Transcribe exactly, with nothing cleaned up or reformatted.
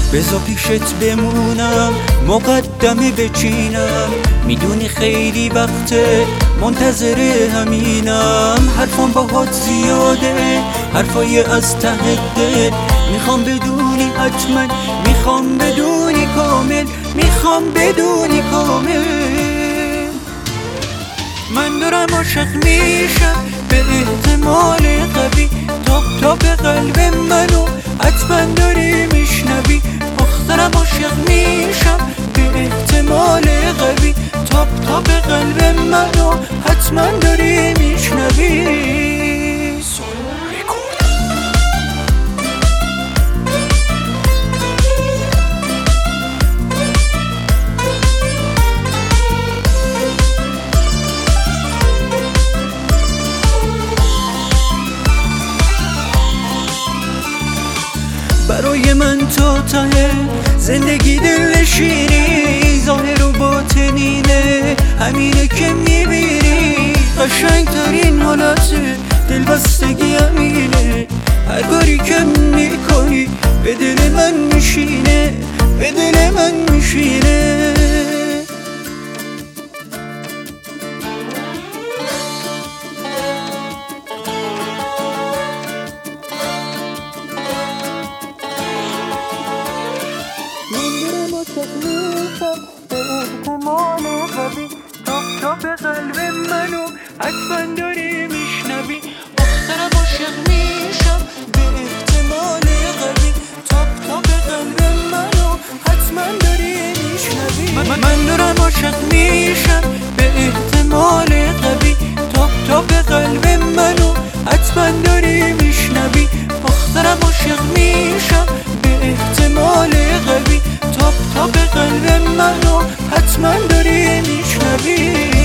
بذار پیشت بمونم مقدمه بچینم، میدونی خیلی وقته منتظر همینم. حرفام باهات زیاده، حرفای از ته دل، میخوام بدونی حتما، میخوام بدونی کامل، میخوام بدونی کامل. من دارم عاشق میشم به احتمال قوی، تاپ تاپ قلب منو حتما داری میشنوی. دخترم عاشق میشم به احتمال قوی، تاپ تاپ قلب منو حتما داری میشنوی. برای من تو ته زندگی دلنشینی، ظاهر و باطنینه همینه که میبینی. قشنگترین حالت دلبستگی همینه، هر کاری که میکنی به دل من میشینه، به دل من میشینه. به احتمال قوی، تاپ تاپ قلب منو حتما داری میشنوی. دخترم عاشق میشم به احتمال قوی، تاپ تاپ قلب منو حتما داری میشنوی. من دارم عاشق میشم به احتمال قوی، تاپ تاپ قلب منو حتما داری میشنوی. دخترم عاشق میشم به احتمال قوی، تاپ تاپ قلب منو حتما داری میشنوی.